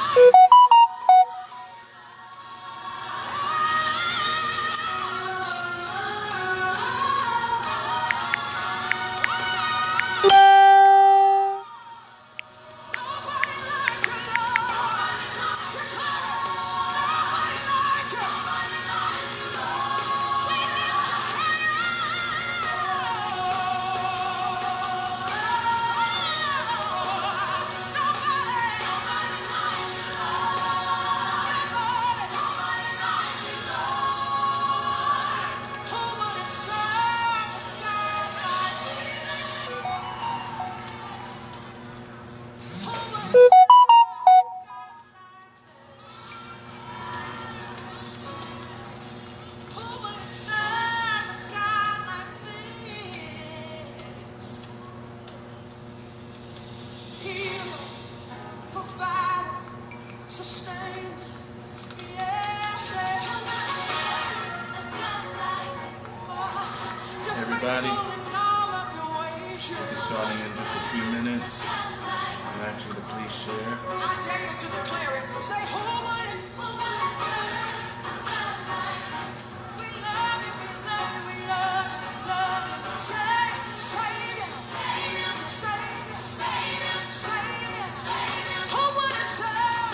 Everybody, we'll be starting in just a few minutes. I'm actually to please share. I dare you to declare it. Say, who would it? We love you, we love you, we love you, we love you. Say, Savior, Savior, Savior, Savior, Savior. Who would it say?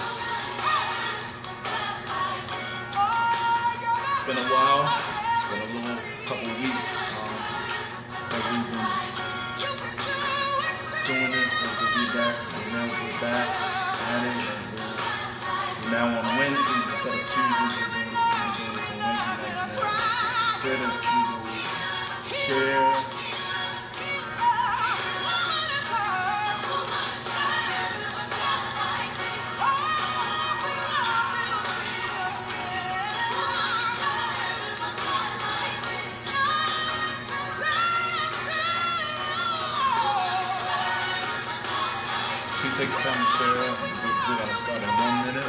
It's been a while. It's been a long couple of weeks. That we've been doing this, but we'll be back, and now we're back at it, and now on Wednesdays instead of Tuesdays, we're doing this on Wednesday nights now. Pray that you will share. Take the time to share. We're going to start in 1 minute.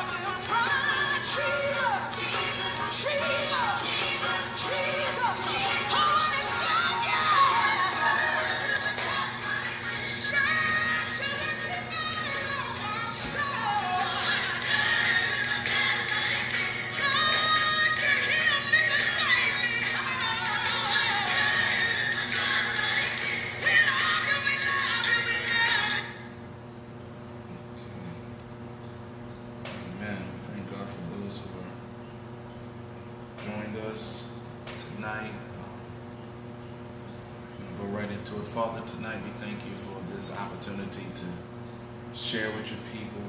Tonight, go right into it. Father, tonight we thank you for this opportunity to share with your people.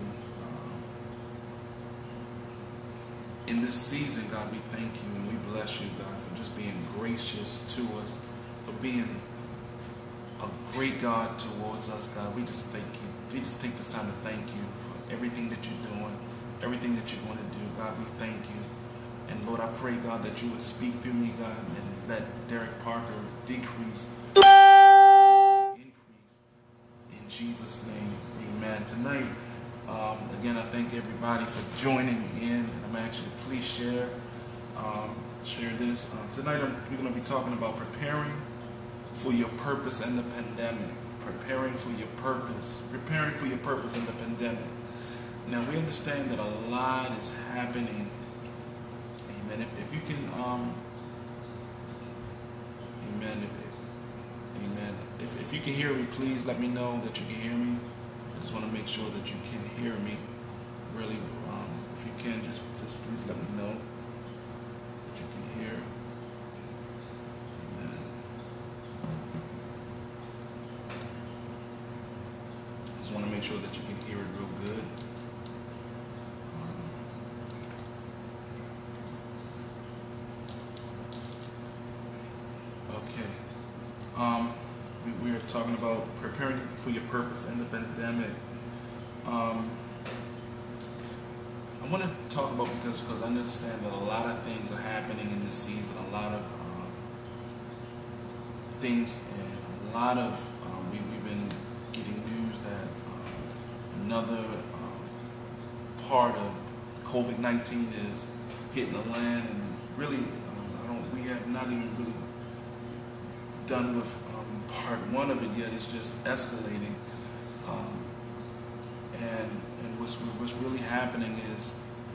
In this season, God, we thank you and we bless you, God, for just being gracious to us, for being a great God towards us, God. We just thank you. We just take this time to thank you for everything that you're doing, everything that you're going to do. God, we thank you. And Lord, I pray, God, that you would speak through me, God, and let Derek Parker decrease, increase. In Jesus' name, amen. Tonight, again, I thank everybody for joining in. I'm actually, please share this. Tonight, we're going to be talking about preparing for your purpose in the pandemic. Preparing for your purpose in the pandemic. Now, we understand that a lot is happening. Amen. If you can, amen. Amen. If you can hear me, please let me know that you can hear me. I just want to make sure that you can hear me. Really, if you can, just please let me know that you can hear. Amen. Just want to make sure that you can hear it real good. We're talking about preparing for your purpose in the pandemic. I want to talk about because I understand that a lot of things are happening in this season. A lot of things, and a lot of we've been getting news that another part of COVID-19 is hitting the land, and really, we have not even really done with part one of it yet. It's just escalating, And what's really happening is,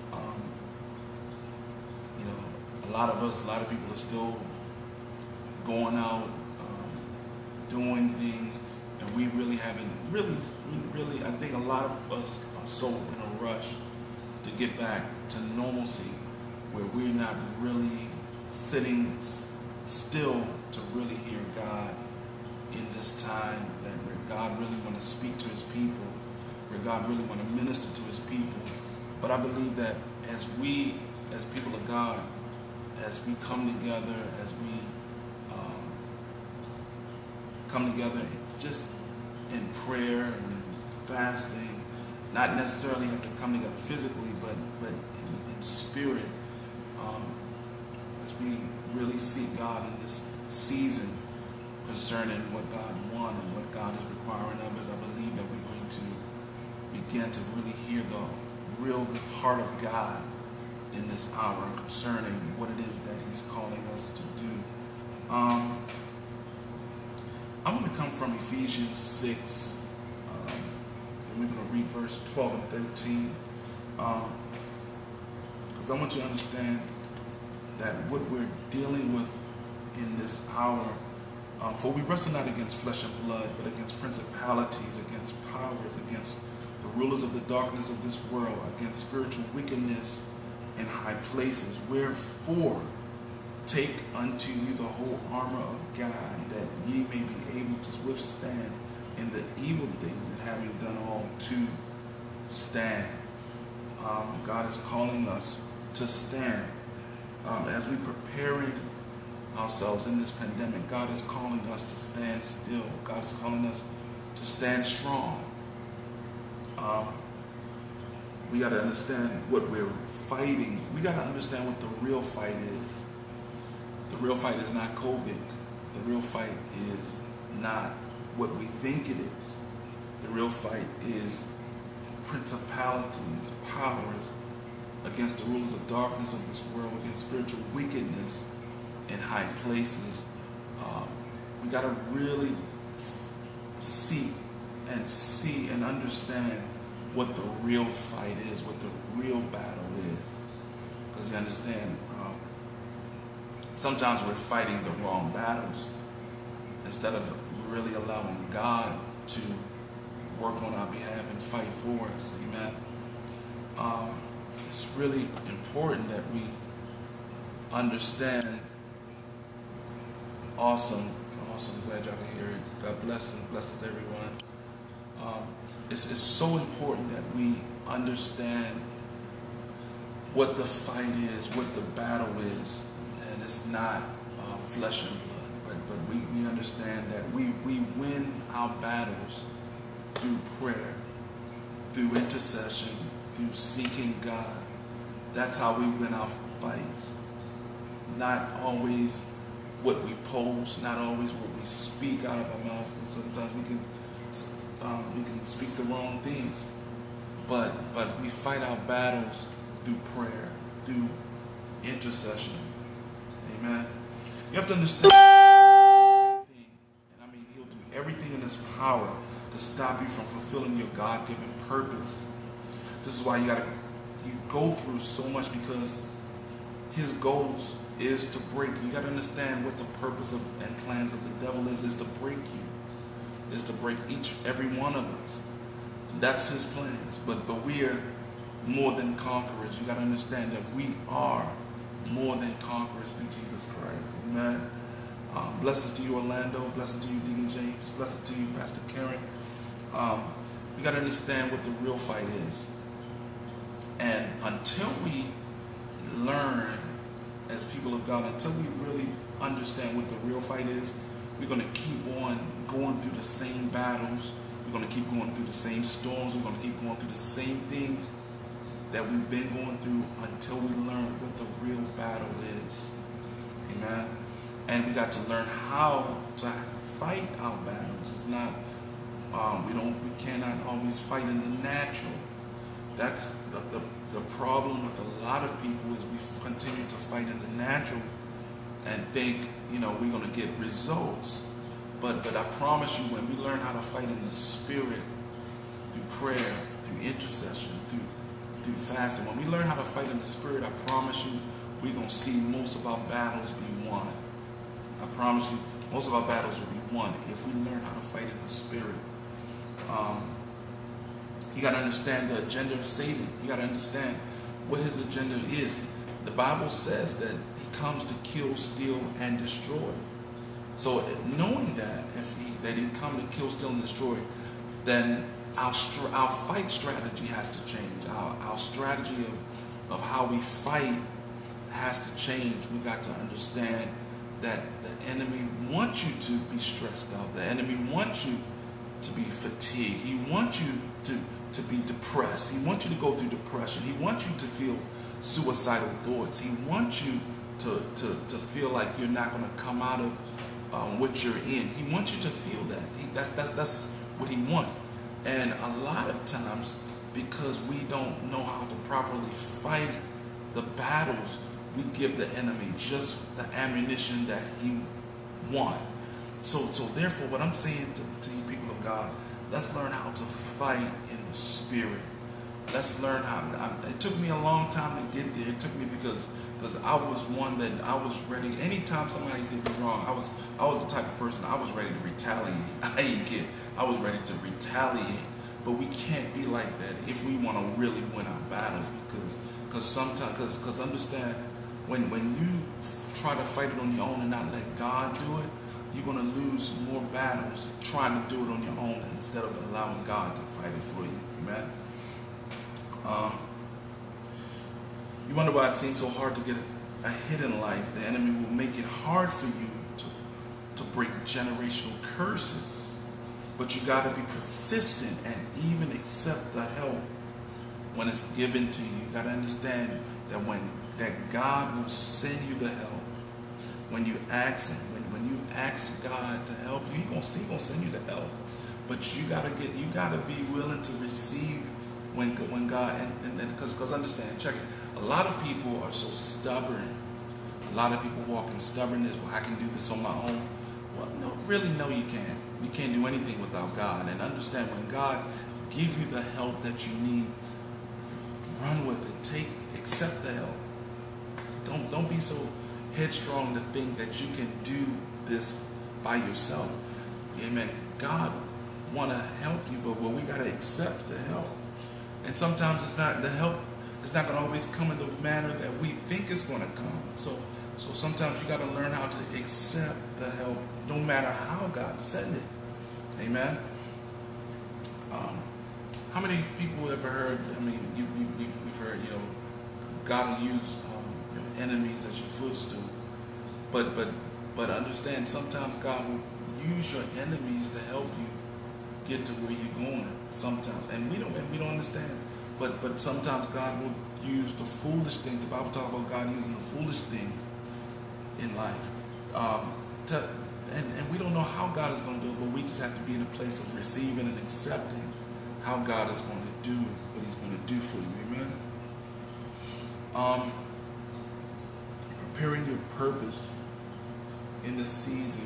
you know, a lot of people are still going out, doing things, and we really haven't, I think a lot of us are so in a rush to get back to normalcy, where we're not really sitting still to really hear God in this time, that where God really want to speak to his people, where God really want to minister to his people. But I believe that as we, as people of God, as we come together, as we come together just in prayer and in fasting, not necessarily have to come together physically, but in spirit, as we really seek God in this season concerning what God wants and what God is requiring of us, I believe that we're going to begin to really hear the real heart of God in this hour concerning what it is that he's calling us to do. I'm going to come from Ephesians 6, and we're going to read verse 12 and 13, because I want you to understand that what we're dealing with in this hour, for we wrestle not against flesh and blood, but against principalities, against powers, against the rulers of the darkness of this world, against spiritual wickedness in high places. Wherefore, take unto you the whole armor of God, that ye may be able to withstand in the evil days, and having done all to stand. God is calling us to stand. As we preparing ourselves in this pandemic, God is calling us to stand still. God is calling us to stand strong. We got to understand what we're fighting. We got to understand what the real fight is. The real fight is not COVID. The real fight is not what we think it is. The real fight is principalities, powers, against the rulers of darkness of this world, against spiritual wickedness in high places. We got to really seek and see and understand what the real fight is, what the real battle is. Because you understand, sometimes we're fighting the wrong battles instead of really allowing God to work on our behalf and fight for us. Amen. It's really important that we understand. Awesome. Glad y'all can hear it. God bless and blesses everyone. It's so important that we understand what the fight is, what the battle is, and it's not flesh and blood, but we understand that we win our battles through prayer, through intercession, through seeking God. That's how we win our fights. Not always what we post, not always what we speak out of our mouth. Sometimes we can speak the wrong things, but we fight our battles through prayer, through intercession. Amen. You have to understand everything, and I mean he'll do everything in his power to stop you from fulfilling your God-given purpose. This is why you go through so much, because his goals is to break you. You got to understand what the purpose of and plans of the devil is to break you, is to break every one of us. That's his plans. But we are more than conquerors. You got to understand that we are more than conquerors through Jesus Christ. Amen. Blessings to you, Orlando. Blessings to you, Deacon James. Blessings to you, Pastor Karen. We got to understand what the real fight is. And until we learn as people of God, until we really understand what the real fight is, we're going to keep on going through the same battles. We're going to keep going through the same storms. We're going to keep going through the same things that we've been going through until we learn what the real battle is. Amen. And we got to learn how to fight our battles. It's not, we cannot always fight in the natural. That's the problem with a lot of people, is we continue to fight in the natural and think, we're going to get results. But I promise you, when we learn how to fight in the spirit, through prayer, through intercession, through fasting. When we learn how to fight in the spirit, I promise you, we're going to see most of our battles be won. I promise you, most of our battles will be won if we learn how to fight in the spirit. You got to understand the agenda of Satan. You got to understand what his agenda is. The Bible says that he comes to kill, steal, and destroy. So knowing that, that he comes to kill, steal, and destroy, then our fight strategy has to change. Our strategy of how we fight has to change. We got to understand that the enemy wants you to be stressed out. The enemy wants you to be fatigued. He wants you to be depressed. He wants you to go through depression. He wants you to feel suicidal thoughts. He wants you to feel like you're not going to come out of what you're in. He wants you to feel that. That's what he wants. And a lot of times, because we don't know how to properly fight the battles, we give the enemy just the ammunition that he wants. So therefore, what I'm saying to you people of God, let's learn how to fight in the spirit. Let's learn how. It took me a long time to get there. It took me because I was one that I was ready. Anytime somebody did me wrong, I was the type of person, I was ready to retaliate. I ain't kid. I was ready to retaliate. But we can't be like that if we want to really win our battles. Because understand, when you try to fight it on your own and not let God do it, you're going to lose more battles trying to do it on your own instead of allowing God to fight it for you. Amen. You wonder why it seems so hard to get ahead in life. The enemy will make it hard for you to break generational curses. But you got to be persistent and even accept the help when it's given to you. You got to understand that God will send you the help when you ask him. When you ask God to help you, He's gonna send you the help. But you gotta be willing to receive when God and because understand, check it. A lot of people are so stubborn. A lot of people walk in stubbornness. Well, I can do this on my own. Well, no, you can't. You can't do anything without God. And understand, when God gives you the help that you need, run with it. Accept the help. Don't be so headstrong to think that you can do this by yourself. Amen. God want to help you, but we got to accept the help. And sometimes the help is not going to always come in the manner that we think it's going to come. So sometimes you got to learn how to accept the help, no matter how God sent it. Amen. How many people ever heard? I mean, you've heard, God will use your enemies as your footstool. But understand, sometimes God will use your enemies to help you get to where you're going. Sometimes, and we don't understand. But sometimes God will use the foolish things. The Bible talks about God using the foolish things in life. And we don't know how God is going to do it, but we just have to be in a place of receiving and accepting how God is going to do what He's going to do for you. Amen. Preparing your purpose in this season.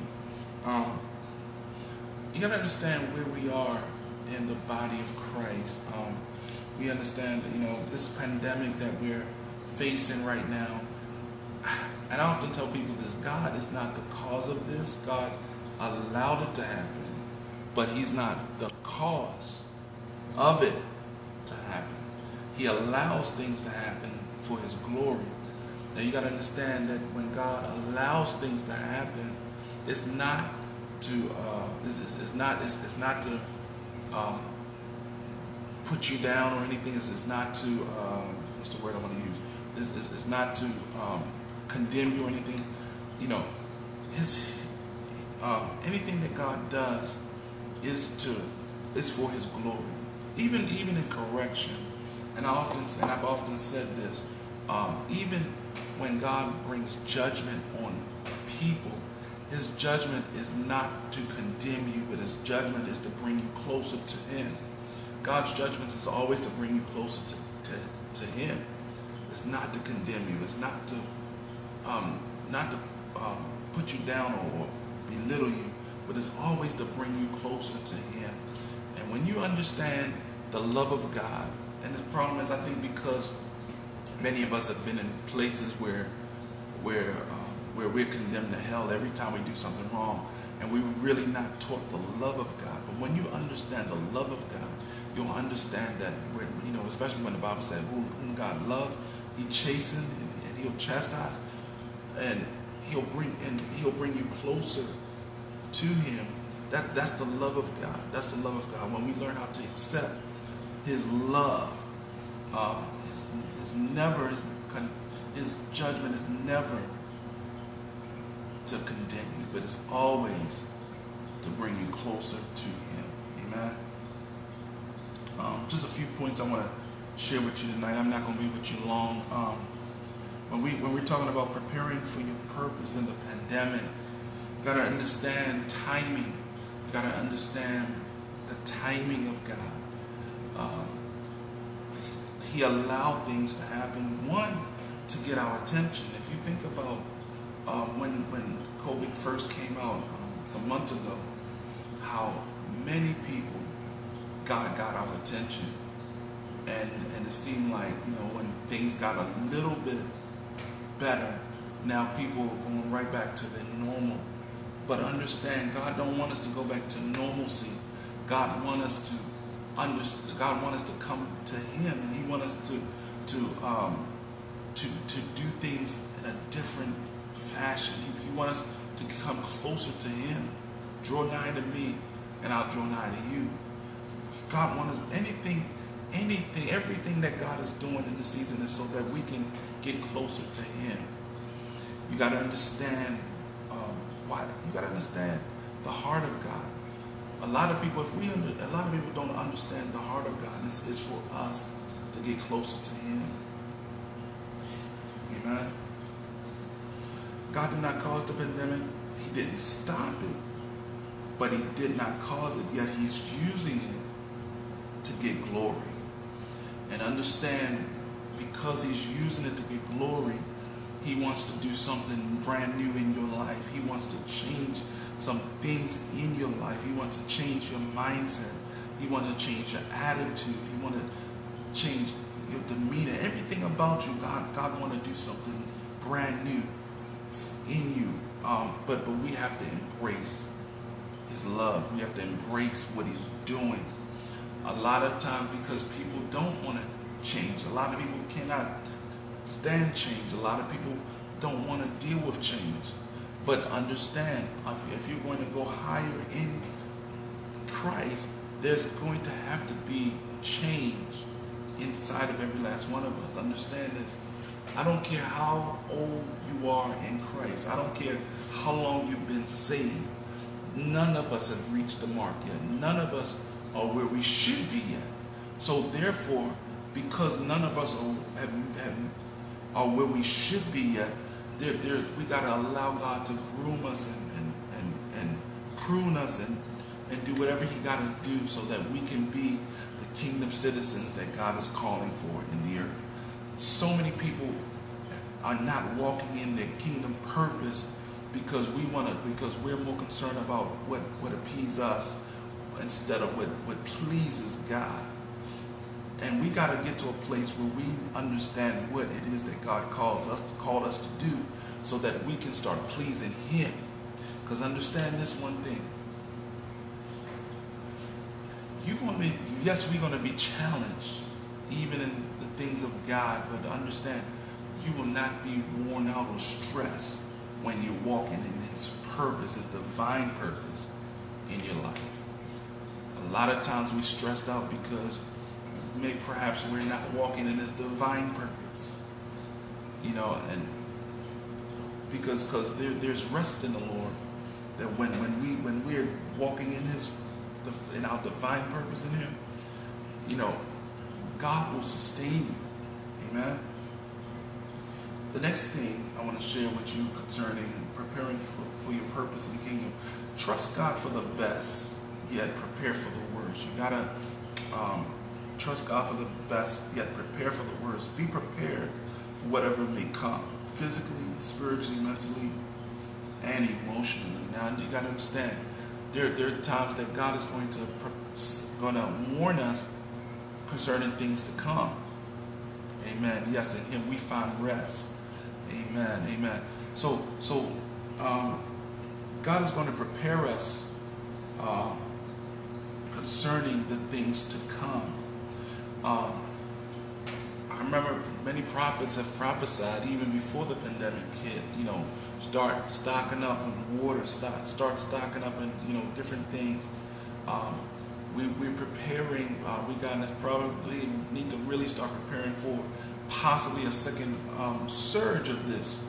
You got to understand where we are in the body of Christ. We understand, this pandemic that we're facing right now. And I often tell people this: God is not the cause of this. God allowed it to happen, but He's not the cause of it to happen. He allows things to happen for His glory. Now you got to understand that when God allows things to happen, it's not to put you down or anything. It's not to what's the word I want to use? It's not to condemn you or anything. Anything that God does is for His glory. Even in correction, and I've often said this. Even when God brings judgment on people, His judgment is not to condemn you, but His judgment is to bring you closer to Him. God's judgment is always to bring you closer to Him. It's not to condemn you. It's not to put you down or belittle you, but it's always to bring you closer to Him. And when you understand the love of God. And the problem is, I think, because many of us have been in places where we're condemned to hell every time we do something wrong, and we're really not taught the love of God. But when you understand the love of God, you'll understand that, especially when the Bible said, whom God loved, He chastened, and He'll chastise, and He'll bring you closer to Him. That's the love of God. That's the love of God. When we learn how to accept His love, His judgment is never to condemn you, but it's always to bring you closer to Him. Amen. Just a few points I want to share with you tonight. I'm not going to be with you long. When we're talking about preparing for your purpose in the pandemic, you got to understand timing. You got to understand the timing of God. He allowed things to happen, one, to get our attention. If you think about when COVID first came out some months ago, how many people God got our attention, and it seemed like, when things got a little bit better, now people are going right back to their normal. But understand, God don't want us to go back to normalcy. God wants us to understand. God wants us to come to Him, and He wants us to do things in a different fashion. He wants us to come closer to Him. Draw nigh to me, and I'll draw nigh to you. God wants us, everything that God is doing in the season is so that we can get closer to Him. You got to understand why. You got to understand the heart of God. A lot of people don't understand the heart of God. This is for us to get closer to Him. Amen. God did not cause the pandemic. He didn't stop it, but He did not cause it. Yet He's using it to get glory. And understand, because He's using it to get glory, He wants to do something brand new in your life. He wants to change some things in your life. He wants to change your mindset. He wants to change your attitude. He wants to change your demeanor. Everything about you, God wants to do something brand new in you. But we have to embrace His love. We have to embrace what He's doing. A lot of times, because people don't want to change. A lot of people cannot stand change. A lot of people don't want to deal with change. But understand, if you're going to go higher in Christ, there's going to have to be change inside of every last one of us. Understand this. I don't care how old you are in Christ. I don't care how long you've been saved. None of us have reached the mark yet. None of us are where we should be yet. So therefore, because none of us are where we should be yet, we got to allow God to groom us and prune us and do whatever He got to do so that we can be the kingdom citizens that God is calling for in the earth. So many people are not walking in their kingdom purpose because we're more concerned about what appeases us instead of what pleases God. And we got to get to a place where we understand what it is that God called us to do, so that we can start pleasing Him. Because understand this one thing. We're going to be challenged, even in the things of God, but understand, you will not be worn out or stressed when you're walking in His purpose, His divine purpose in your life. A lot of times we're stressed out because perhaps we're not walking in His divine purpose, and because there's rest in the Lord. That when we're walking in our divine purpose in Him, God will sustain you. Amen. The next thing I want to share with you concerning preparing for your purpose in the kingdom: trust God for the best, yet prepare for the worst. You gotta trust God for the best, yet prepare for the worst. Be prepared for whatever may come, physically, spiritually, mentally, and emotionally. Now, you got to understand, there are times that God is going to warn us concerning things to come. Amen. Yes, in him we find rest. Amen. Amen. So God is going to prepare us concerning the things to come. I remember many prophets have prophesied even before the pandemic hit, start stocking up on water, start stocking up on, different things. We're preparing, we guys probably need to really start preparing for possibly a second surge of this.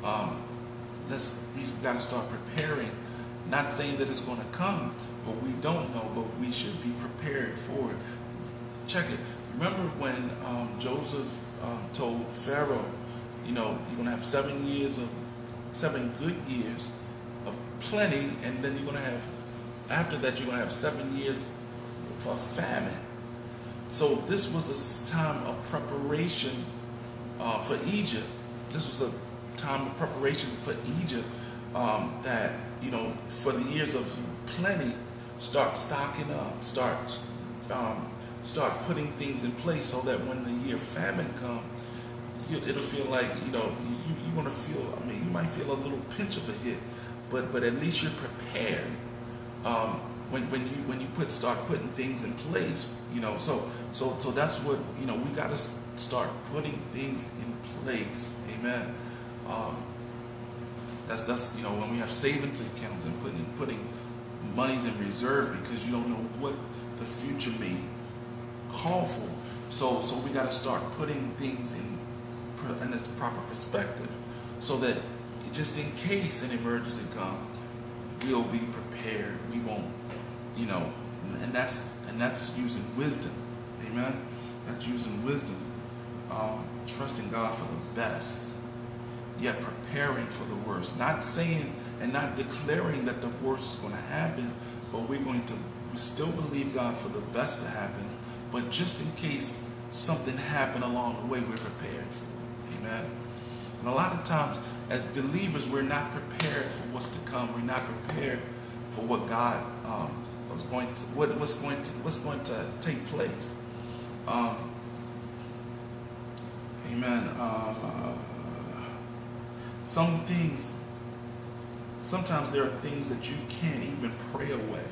We've got to start preparing. Not saying that it's going to come, but we don't know, but we should be prepared for it. Check it. Remember when Joseph told Pharaoh, you're going to have 7 good years of plenty, and then you're going to have, after that, you're going to have 7 years for famine. So this was a time of preparation for Egypt. This was a time of preparation for Egypt that, for the years of plenty, start stocking up, start putting things in place so that when the year famine comes, it'll feel like, you're going to feel, you might feel a little pinch of a hit, but at least you're prepared. When you start putting things in place, so that's what, we got to start putting things in place. Amen. That's when we have savings accounts and putting monies in reserve, because you don't know what the future may call for. So we got to start putting things in its proper perspective, so that just in case an emergency comes, we'll be prepared. We won't, and that's using wisdom. Amen. That's using wisdom, trusting God for the best, yet preparing for the worst. Not saying and not declaring that the worst is going to happen, but we still believe God for the best to happen. But just in case something happened along the way, we're prepared for it. Amen. And a lot of times, as believers, we're not prepared for what's to come. We're not prepared for what God what's going to take place. Amen. Sometimes there are things that you can't even pray away.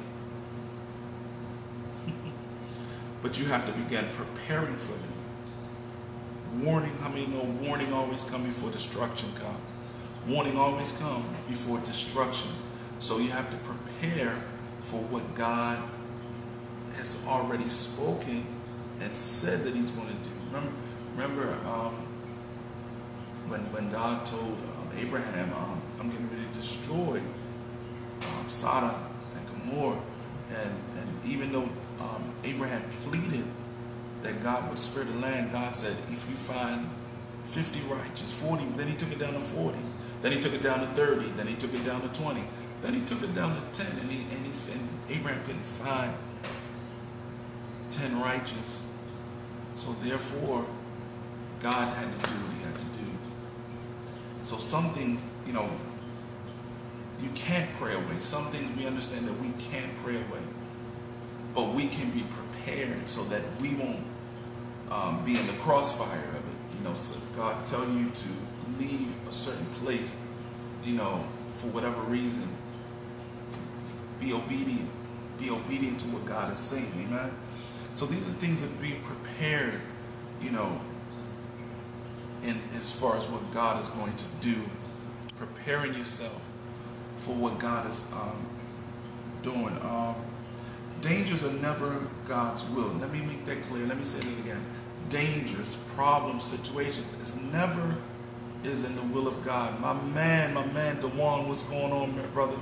But you have to begin preparing for them. Warning, warning always comes before destruction comes. Warning always comes before destruction. So you have to prepare for what God has already spoken and said that he's going to do. Remember when God told Abraham, I'm getting ready to destroy Sodom and Gomorrah, and even though Abraham pleaded that God would spare the land, God said, if you find 50 righteous, 40, then he took it down to 40, then he took it down to 30, then he took it down to 20, then he took it down to 10, and Abraham couldn't find 10 righteous. So therefore, God had to do what he had to do. So some things, you can't pray away. Some things we understand that we can't pray away. But we can be prepared so that we won't be in the crossfire of it. So if God tells you to leave a certain place, for whatever reason, be obedient. Be obedient to what God is saying. Amen. So these are things that being prepared, in as far as what God is going to do, preparing yourself for what God is doing. Dangers are never God's will. Let me make that clear. Let me say that again. Dangers, problems, situations never is in the will of God. My man, DeJuan, what's going on, my brother?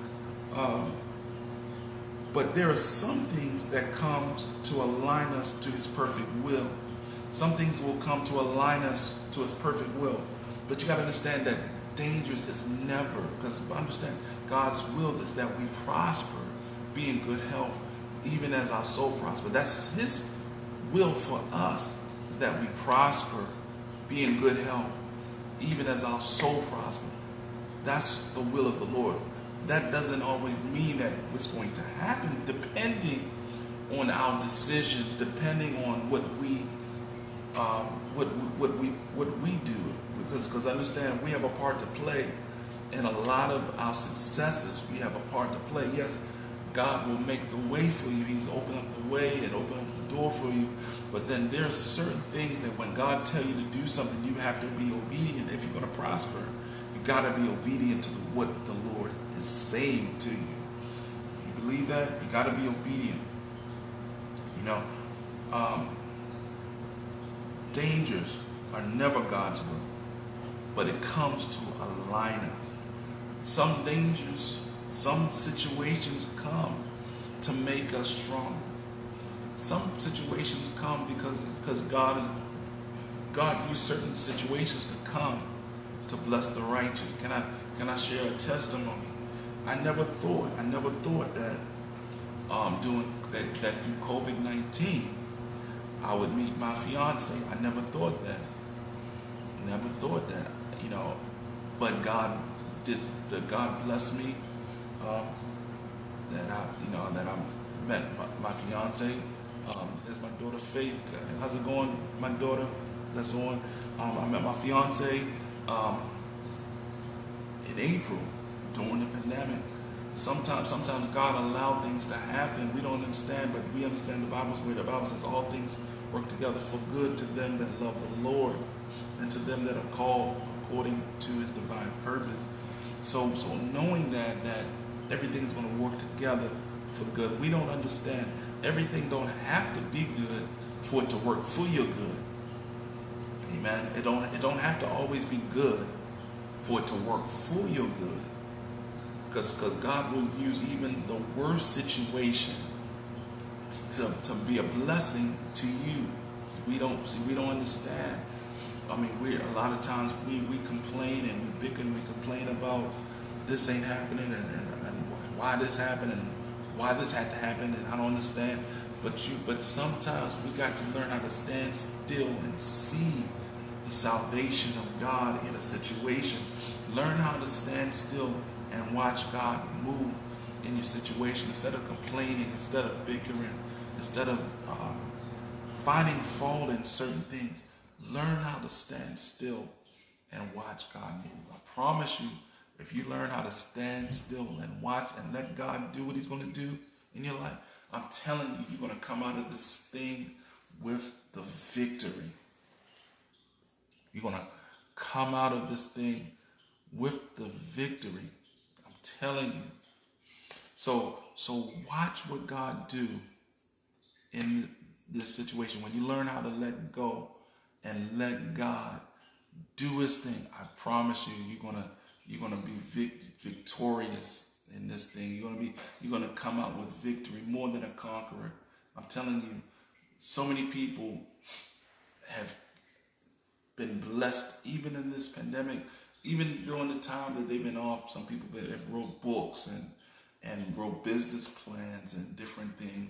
But there are some things that comes to align us to his perfect will. Some things will come to align us to his perfect will. But you got to understand that dangers is never, because understand God's will is that we prosper, be in good health, even as our soul prosper. That's his will for us, is that we prosper, be in good health, even as our soul prosper. That's the will of the Lord. That doesn't always mean that it's going to happen, depending on our decisions, depending on what we what we do. Because understand, we have a part to play in a lot of our successes. We have a part to play. Yes, God will make the way for you. He's opened up the way and opened up the door for you. But then there's certain things that when God tells you to do something, you have to be obedient. If you're going to prosper, you got to be obedient to what the Lord is saying to you. You believe that? You got to be obedient. You know, dangers are never God's will, but it comes to align us. Some dangers, some situations come to make us strong. Some situations come because God used certain situations to come to bless the righteous. Can I share a testimony? I never thought that that through COVID-19 I would meet my fiance. I never thought that. Never thought that. You know, but God blessed me that I met my fiance. There's my daughter Faith. How's it going, my daughter? That's on. I met my fiance in April during the pandemic. Sometimes God allowed things to happen. We don't understand, but we understand the Bible's way. The Bible says all things work together for good to them that love the Lord and to them that are called according to his divine purpose. So knowing that everything is going to work together for good. We don't understand. Everything don't have to be good for it to work for your good. Amen. It don't have to always be good for it to work for your good. Because God will use even the worst situation to be a blessing to you. We don't understand. I mean, a lot of times we complain and we bicker and we complain about this ain't happening and why this happened and why this had to happen and I don't understand. But sometimes we got to learn how to stand still and see the salvation of God in a situation. Learn how to stand still and watch God move in your situation instead of complaining, instead of bickering, instead of finding fault in certain things. Learn how to stand still and watch God move. I promise you, if you learn how to stand still and watch and let God do what he's going to do in your life, I'm telling you, you're going to come out of this thing with the victory. You're going to come out of this thing with the victory. I'm telling you. So watch what God do in this situation. When you learn how to let go and let God do his thing, I promise you, you're gonna be victorious in this thing. You're gonna come out with victory, more than a conqueror. I'm telling you, so many people have been blessed even in this pandemic, even during the time that they've been off. Some people have wrote books and wrote business plans and different things.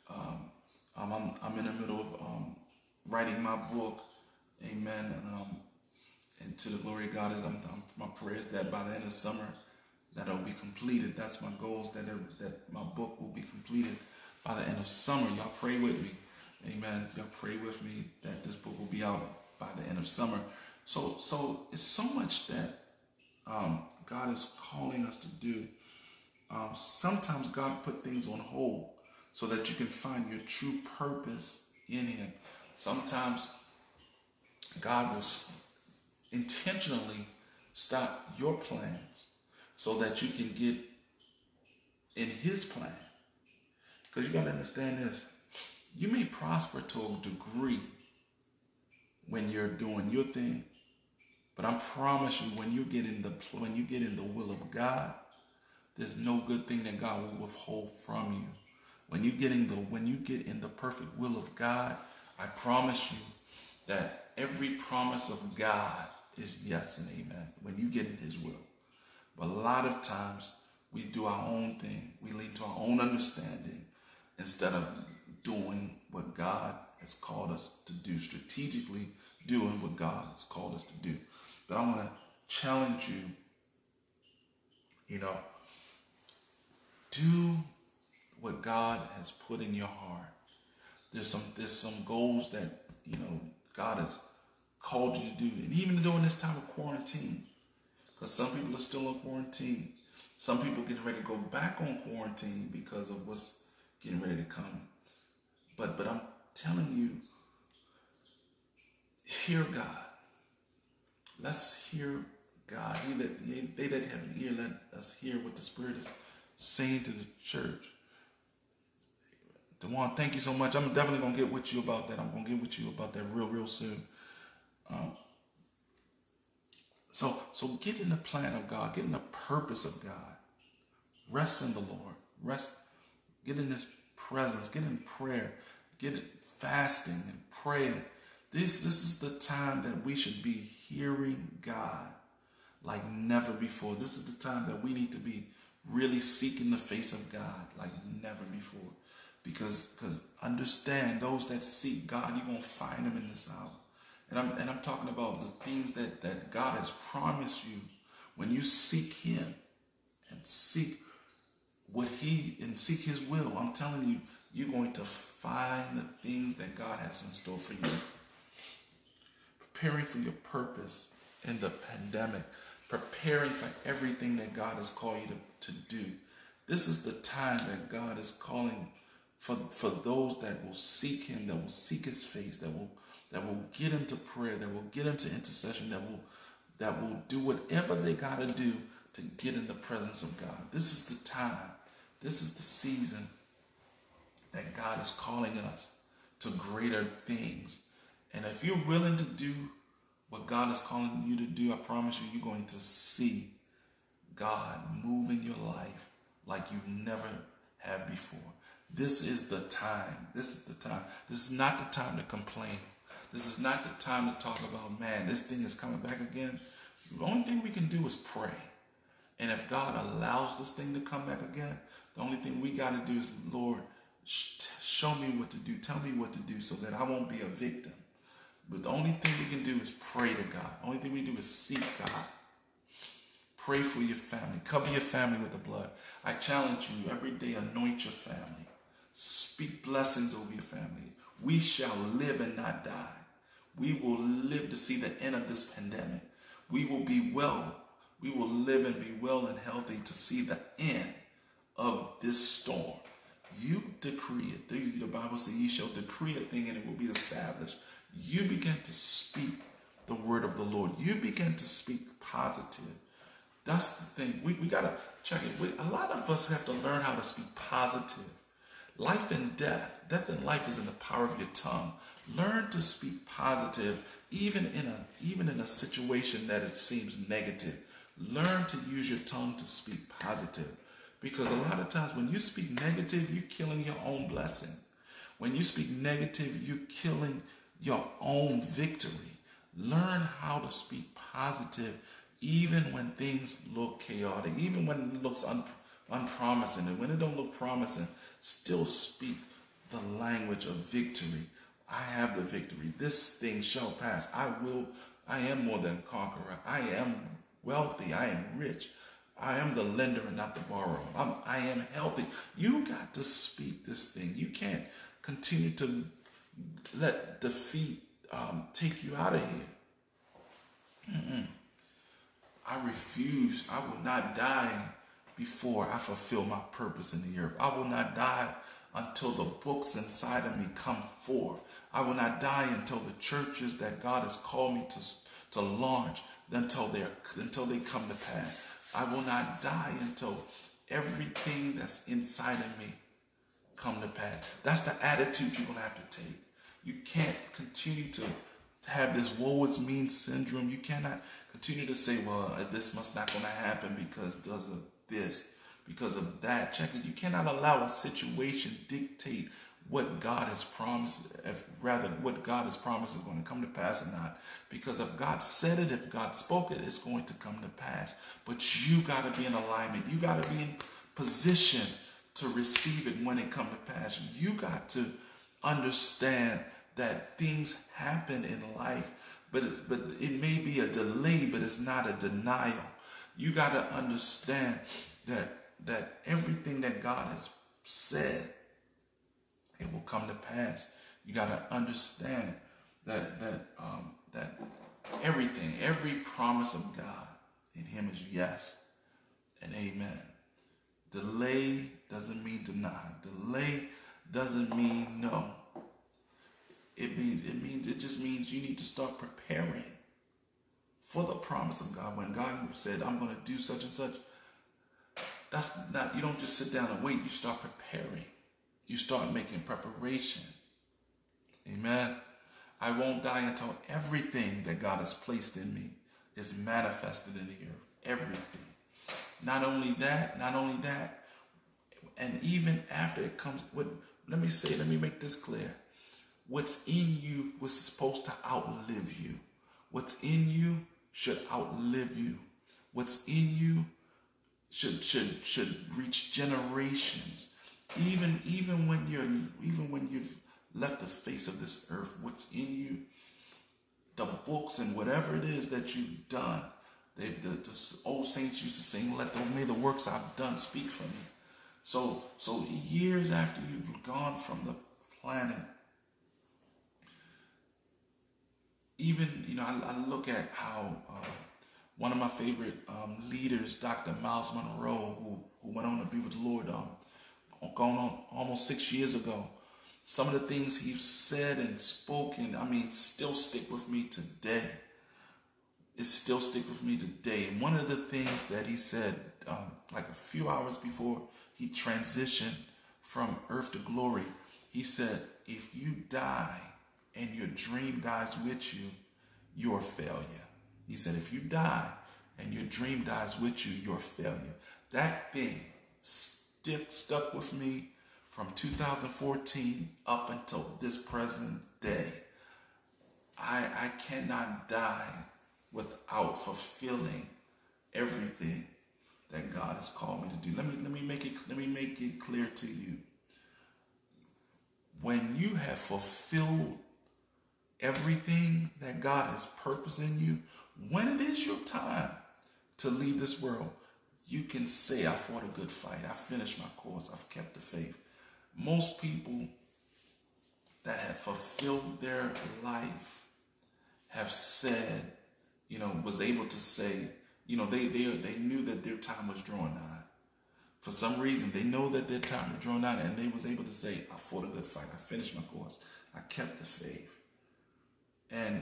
I'm in the middle of writing my book, amen. And to the glory of God, my prayer is that by the end of summer, that it'll be completed. That's my goals, that my book will be completed by the end of summer. Y'all pray with me, amen. Y'all pray with me that this book will be out by the end of summer. So it's so much that God is calling us to do. Sometimes God put things on hold so that you can find your true purpose in him. Sometimes God will intentionally stop your plans so that you can get in his plan. Because you got to understand this. You may prosper to a degree when you're doing your thing, but I promise you, when you get in the will of God, there's no good thing that God will withhold from you. When you get in the perfect will of God, I promise you that every promise of God is yes and amen when you get in his will. But a lot of times we do our own thing. We lean to our own understanding instead of doing what God has called us to do, strategically doing what God has called us to do. But I want to challenge you, do what God has put in your heart. There's some goals that, God has called you to do. And even during this time of quarantine, because some people are still on quarantine. Some people getting ready to go back on quarantine because of what's getting ready to come. But I'm telling you, hear God. Let's hear God. They that have an ear, let us hear what the Spirit is saying to the church. DeJuan, thank you so much. I'm definitely going to get with you about that. I'm going to get with you about that real soon. So get in the plan of God. Get in the purpose of God. Rest in the Lord. Get in His presence. Get in prayer. Get in fasting and praying. This is the time that we should be hearing God like never before. This is the time that we need to be really seeking the face of God like never before. Because understand, those that seek God, you're going to find Him in this hour. And I'm talking about the things that God has promised you. When you seek Him and seek seek His will, I'm telling you, you're going to find the things that God has in store for you. Preparing for your purpose in the pandemic. Preparing for everything that God has called you to do. This is the time that God is calling for those that will seek Him, that will seek His face, that will get into prayer, that will get into intercession, that will do whatever they got to do to get in the presence of God. This is the time. This is the season that God is calling us to greater things. And if you're willing to do what God is calling you to do, I promise you, you're going to see God move in your life like you've never have before. This is the time. This is the time. This is not the time to complain. This is not the time to talk about, man, this thing is coming back again. The only thing we can do is pray. And if God allows this thing to come back again, the only thing we got to do is, Lord, show me what to do. Tell me what to do so that I won't be a victim. But the only thing we can do is pray to God. The only thing we do is seek God. Pray for your family. Cover your family with the blood. I challenge you every day, anoint your family. Speak blessings over your families. We shall live and not die. We will live to see the end of this pandemic. We will be well. We will live and be well and healthy to see the end of this storm. You decree it. The Bible says, ye shall decree a thing and it will be established. You begin to speak the word of the Lord. You begin to speak positive. That's the thing. We got to check it. A lot of us have to learn how to speak positive. Life and death and life is in the power of your tongue. Learn to speak positive, even in a situation that it seems negative. Learn to use your tongue to speak positive. Because a lot of times when you speak negative, you're killing your own blessing. When you speak negative, you're killing your own victory. Learn how to speak positive even when things look chaotic, even when it looks unpromising. And when it don't look promising, still speak the language of victory. I have the victory. This thing shall pass. I am more than a conqueror. I am wealthy. I am rich. I am the lender and not the borrower. I am healthy. You got to speak this thing. You can't continue to let defeat take you out of here. I refuse. I will not die before I fulfill my purpose in the earth. I will not die until the books inside of me come forth. I will not die until the churches that God has called me to launch, until they come to pass. I will not die until everything that's inside of me come to pass. That's the attitude you're going to have to take. You can't continue to have this woe is me syndrome. You cannot continue to say, well, this must not going to happen because of this, because of that. Check it. You cannot allow a situation dictate what God has promised, what God has promised is going to come to pass or not. Because if God said it, if God spoke it, it's going to come to pass. But you got to be in alignment. You got to be in position to receive it when it comes to pass. You got to understand that things happen in life, but it may be a delay, but it's not a denial. You got to understand that everything that God has said, it will come to pass. You got to understand that everything, every promise of God in him is yes and amen. Delay doesn't mean deny. Delay doesn't mean no. It just means you need to start preparing for the promise of God. When God said, I'm going to do such and such, that's not, you don't just sit down and wait. You start preparing. You start making preparation. Amen. I won't die until everything that God has placed in me is manifested in the earth. Everything. Not only that, and even after it comes, let me make this clear. What's in you was supposed to outlive you. What's in you should outlive you. What's in you should reach generations. Even when you've left the face of this earth, what's in you, the books and whatever it is that you've done, the old saints used to sing, may the works I've done speak for me. So years after you've gone from the planet, even, I look at how one of my favorite leaders, Dr. Miles Monroe, who went on to be with the Lord, going on almost 6 years ago, some of the things he said and spoken, still stick with me today. It still stick with me today. And one of the things that he said, like a few hours before he transitioned from earth to glory, he said, if you die and your dream dies with you, you're a failure. He said, if you die and your dream dies with you, you're a failure. That thing stuck with me from 2014 up until this present day. I cannot die without fulfilling everything that God has called me to do. Let me make it clear to you. When you have fulfilled everything that God has purposed in you, when it is your time to leave this world, you can say, I fought a good fight. I finished my course. I've kept the faith. Most people that have fulfilled their life have said, was able to say, they knew that their time was drawing nigh. For some reason, they know that their time was drawing nigh, and they was able to say, I fought a good fight. I finished my course. I kept the faith. And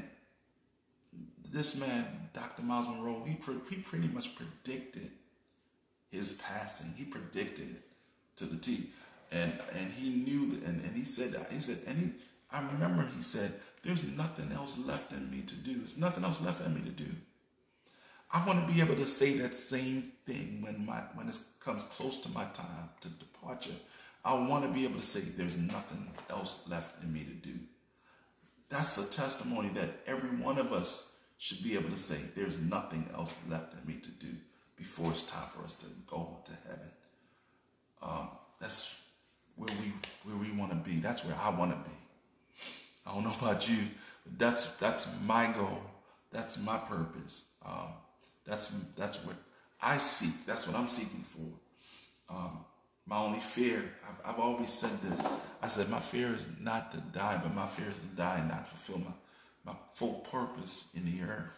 this man, Dr. Miles Monroe, he pretty much predicted his passing. He predicted it to the T. And he knew that, and he said, I remember he said, there's nothing else left in me to do. There's nothing else left in me to do. I want to be able to say that same thing when it comes close to my time to departure. I want to be able to say there's nothing else left in me to do. That's a testimony that every one of us should be able to say there's nothing else left in me to do before it's time for us to go to heaven. That's where we want to be. That's where I want to be. I don't know about you, but that's my goal. That's my purpose. That's what I seek. That's what I'm seeking for. My only fear, I've always said this. I said my fear is not to die, but my fear is to die and not fulfill my full purpose in the earth.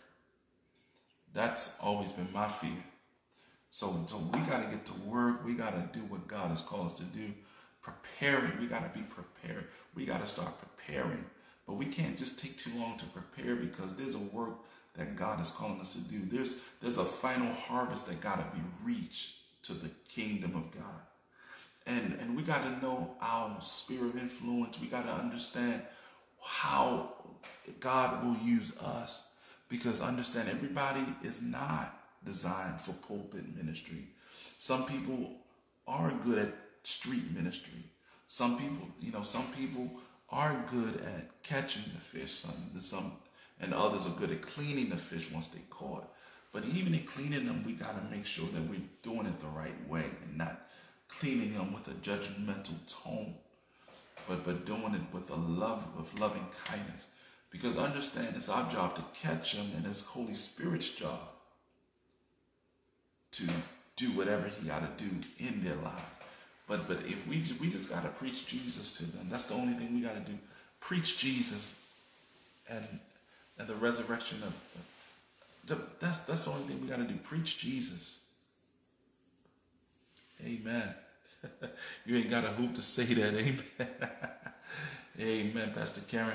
That's always been my fear. So we got to get to work. We got to do what God has called us to do. Preparing. We got to be prepared. We got to start preparing. But we can't just take too long to prepare, because there's a work that God is calling us to do. There's a final harvest that got to be reached to the kingdom of God. And we got to know our sphere of influence. We got to understand how God will use us. Because understand, everybody is not designed for pulpit ministry. Some people are good at street ministry. Some people are good at catching the fish. Some and others are good at cleaning the fish once they caught. But even in cleaning them, we got to make sure that we're doing it the right way and not cleaning them with a judgmental tone, but doing it with loving kindness. Because understand, it's our job to catch them, and it's Holy Spirit's job to do whatever he got to do in their lives. But if we just got to preach Jesus to them. That's the only thing we got to do. Preach Jesus and the resurrection that's the only thing we got to do. Preach Jesus. Amen. You ain't got a hoop to say that. Amen. Amen, Pastor Karen.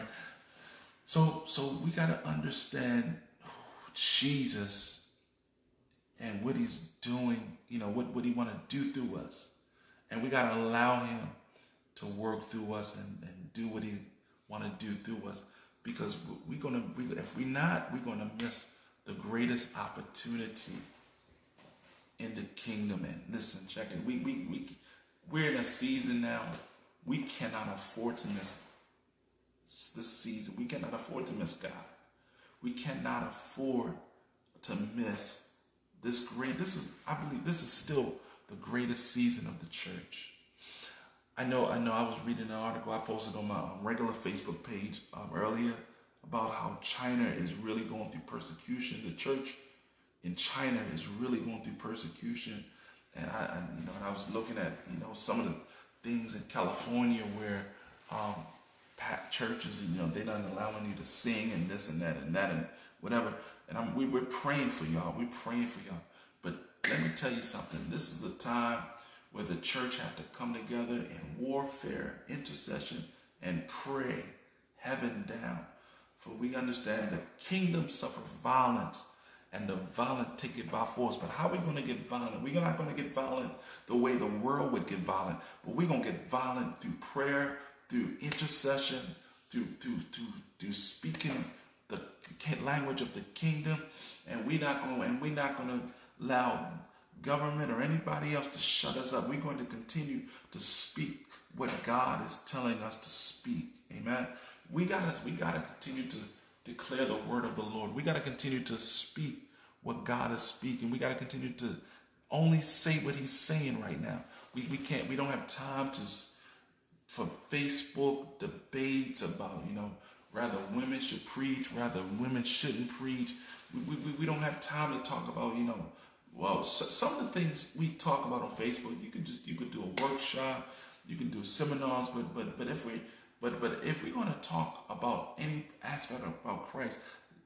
So we got to understand Jesus and what he's doing, what he want to do through us. And we got to allow him to work through us and do what he want to do through us. Because if we're not, we're going to miss the greatest opportunity in the kingdom. And listen, check it. We're in a season now. We cannot afford to miss this season. We cannot afford to miss God. We cannot afford to miss this I believe this is still the greatest season of the church. I know I was reading an article I posted on my regular Facebook page earlier about how China is really going through persecution. The church in China is really going through persecution. And I was looking at, some of the things in California where churches, they're not allowing you to sing and this and that and whatever. And we're praying for y'all. We're praying for y'all. But let me tell you something. This is a time where the church have to come together in warfare, intercession, and pray heaven down. For we understand the kingdom suffer violence, and the violent take it by force. But how are we going to get violent? We're not going to get violent the way the world would get violent, but we're going to get violent through prayer, through intercession, through speaking the language of the kingdom. And we're not going to allow government or anybody else to shut us up. We're going to continue to speak what God is telling us to speak. Amen. We gotta continue to declare the word of the Lord. We got to continue to speak what God is speaking. We got to continue to only say what he's saying right now. We don't have time for Facebook debates about, rather women should preach, rather women shouldn't preach. We don't have time to talk about, some of the things we talk about on Facebook, you could do a workshop, you can do seminars, but if we're going to talk about any aspect about Christ,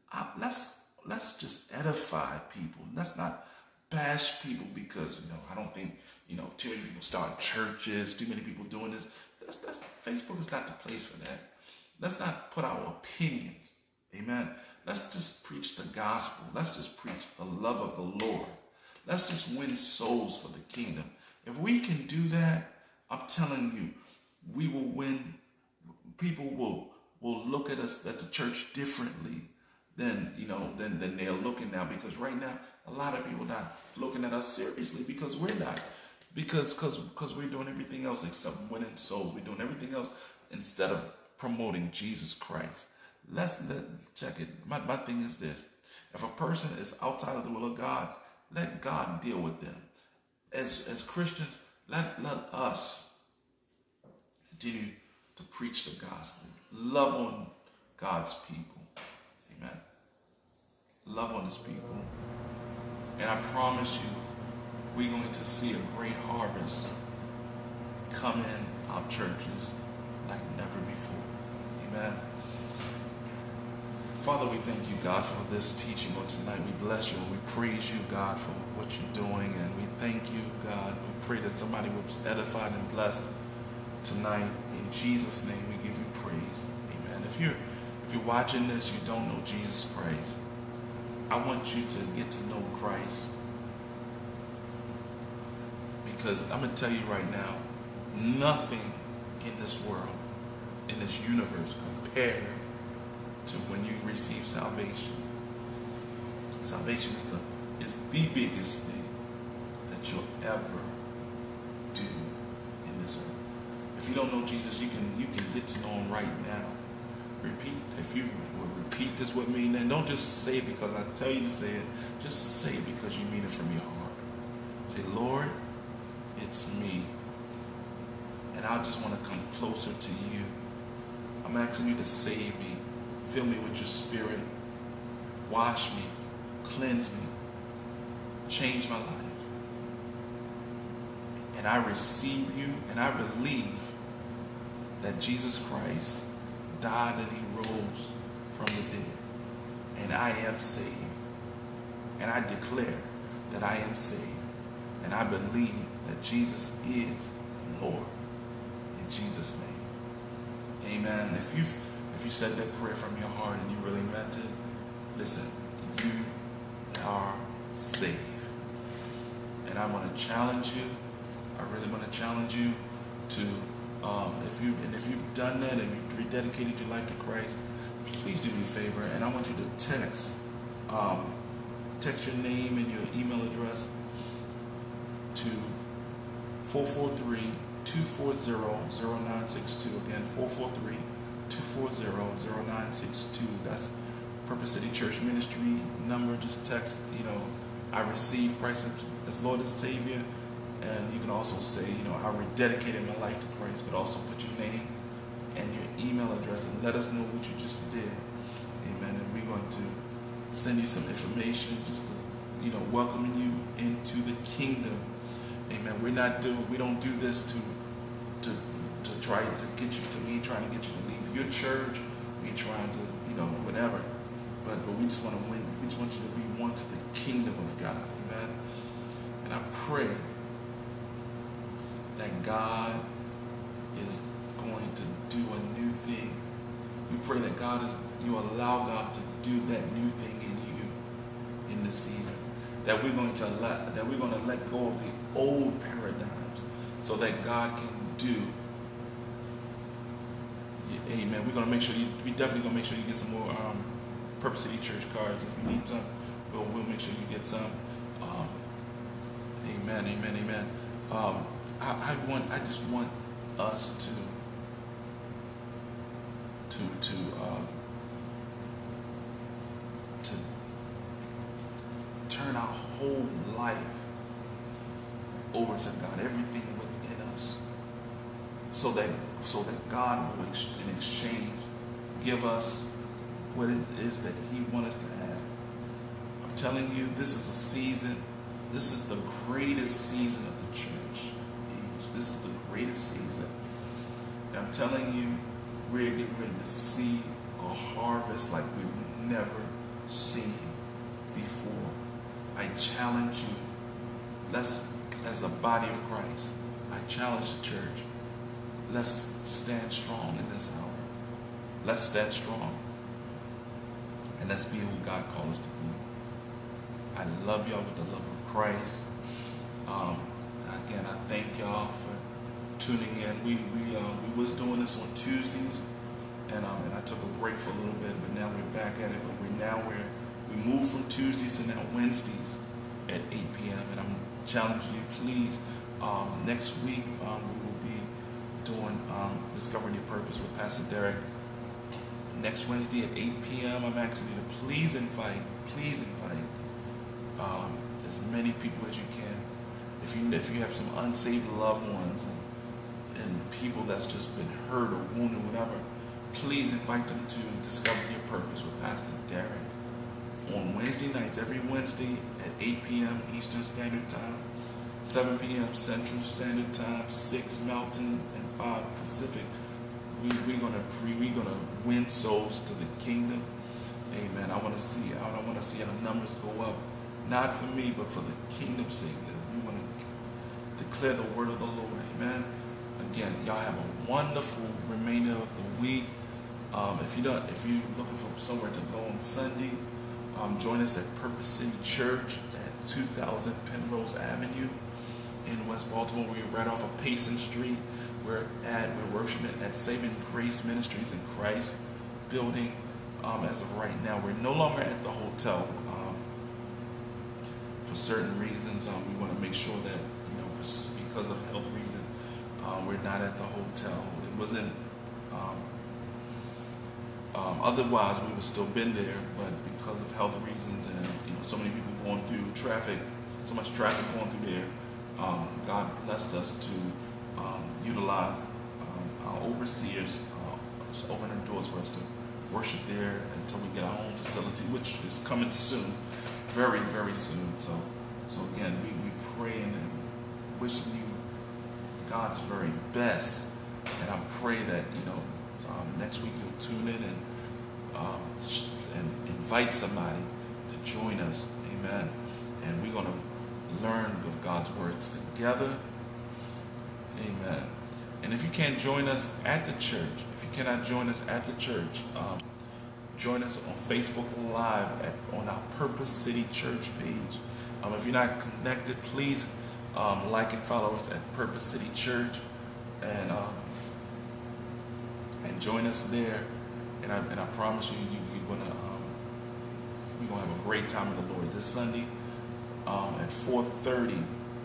let's just edify people. Let's not bash people because I don't think too many people start churches, too many people doing this. Facebook is not the place for that. Let's not put our opinions. Amen. Let's just preach the gospel. Let's just preach the love of the Lord. Let's just win souls for the kingdom. If we can do that, I'm telling you, we will win. People will look at us, at the church, differently than they're looking now. Because right now, a lot of people are not looking at us seriously because we're not. Because we're doing everything else except winning souls. We're doing everything else instead of promoting Jesus Christ. Let's check it. My thing is this. If a person is outside of the will of God, let God deal with them. As Christians, let us continue to preach the gospel. Love on God's people. Amen. Love on his people. And I promise you, we're going to see a great harvest come in our churches like never before. Amen. Father, we thank you, God, for this teaching on tonight. We bless you and we praise you, God, for what you're doing. And we thank you, God. We pray that somebody was edified and blessed tonight. In Jesus' name, we give you praise. Amen. If you're watching this, you don't know Jesus Christ, I want you to get to know Christ. Because I'm going to tell you right now, nothing in this world, in this universe, compared to when you receive salvation. Salvation is the biggest thing that you'll ever do in this earth. If you don't know Jesus, you can get to know him right now. If you will repeat this with me, then don't just say it because I tell you to say it. Just say it because you mean it from your heart. Say, Lord, it's me. And I just want to come closer to you. I'm asking you to save me. Fill me with your spirit. Wash me. Cleanse me. Change my life. and I receive you, and I believe that Jesus Christ died and he rose from the dead, and I am saved. And I declare that I am saved, and I believe that Jesus is Lord. In Jesus' name, amen. If you said that prayer from your heart and you really meant it, listen, you are saved. And I want to challenge you. I really want to challenge you to, if you've done that and you've rededicated your life to Christ, please do me a favor, and I want you to text your name and your email address to 443-240-0962. Again, 443-240-0962. That's Purpose City Church Ministry number. Just text, I receive Christ as Lord and Savior. And you can also say, I rededicated my life to Christ, but also put your name and your email address and let us know what you just did. Amen. And we're going to send you some information just to, welcoming you into the kingdom. Amen. We don't do this to try to get you to me, trying to get you to leave your church. We trying to, whatever. But we just want to win. We just want you to be one to the kingdom of God. Amen. And I pray that God is going to do a new thing. We pray that you allow God to do that new thing in you in this season. That we're going to let go of the old paradigms so that God can do. Amen. We're going to make sure we definitely going to make sure you get some more Purpose City Church cards. If you need some, we'll make sure you get some. Amen. Amen. Amen. I just want us to turn our whole life over to God, everything within us, so that God will, in exchange, give us what it is that He wants us to have. I'm telling you, this is a season. This is the greatest season of the church age. This is the greatest season. And I'm telling you, we're getting ready to see a harvest like we've never seen before. I challenge you, let's, as a body of Christ, I challenge the church, let's stand strong in this hour. Let's stand strong. And let's be who God called us to be. I love y'all with the love of Christ. Again, I thank y'all for tuning in. We was doing this on Tuesdays, and I took a break for a little bit, but now we're back at it. But we moved from Tuesdays to now Wednesdays at 8 p.m. And I'm challenging you, please. Next week we will be doing Discovering Your Purpose with Pastor Derek. Next Wednesday at 8 p.m. I'm asking you to please invite as many people as you can. If you have some unsaved loved ones and people that's just been hurt or wounded, whatever, please invite them to Discover Your Purpose with Pastor Derek on Wednesday nights, every Wednesday at 8 p.m. Eastern Standard Time, 7 p.m. Central Standard Time, 6 Mountain, and 5 Pacific. We're gonna win souls to the kingdom. Amen. I want to see our numbers go up, not for me, but for the kingdom's sake. We want to declare the word of the Lord. Amen. Again, y'all have a wonderful remainder of the week. If you're looking for somewhere to go on Sunday, join us at Purpose City Church at 2000 Penrose Avenue in West Baltimore. We're right off of Payson Street. We're worshiping at Saving Grace Ministries in Christ building. As of right now, we're no longer at the hotel. For certain reasons, we want to make sure that, because of health reasons, we're not at the hotel. It wasn't. Otherwise, we would still been there, but because of health reasons and so many people going through traffic, so much traffic going through there, God blessed us to utilize our overseers to open their doors for us to worship there until we get our own facility, which is coming soon, very, very soon. So again, we pray and wishing you God's very best. And I pray that, next week you'll tune in and invite somebody to join us. Amen. And we're going to learn of God's words together. Amen. And if you can't join us at the church, if you cannot join us at the church, join us on Facebook Live on our Purpose City Church page. If you're not connected, please like and follow us at Purpose City Church, and join us there. And I promise you, we're gonna have a great time in the Lord this Sunday at 4:20.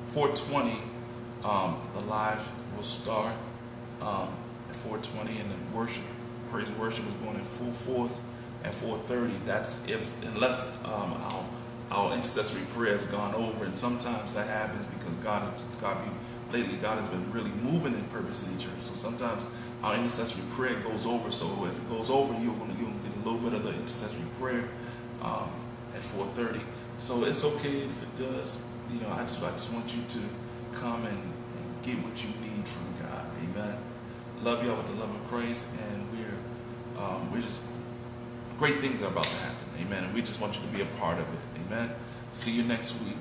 The live will start at 4:20, and the praise and worship is going in full force at 4:30. That's unless our intercessory prayer has gone over, and sometimes that happens because lately God has been really moving in Purpose City Church. So sometimes our intercessory prayer goes over. So if it goes over, you'll get a little bit of the intercessory prayer at 4:30. So it's okay if it does. I just want you to come and get what you need from God. Amen. Love y'all with the love of Christ, and we're just great things are about to happen. Amen. And we just want you to be a part of it. Amen. See you next week.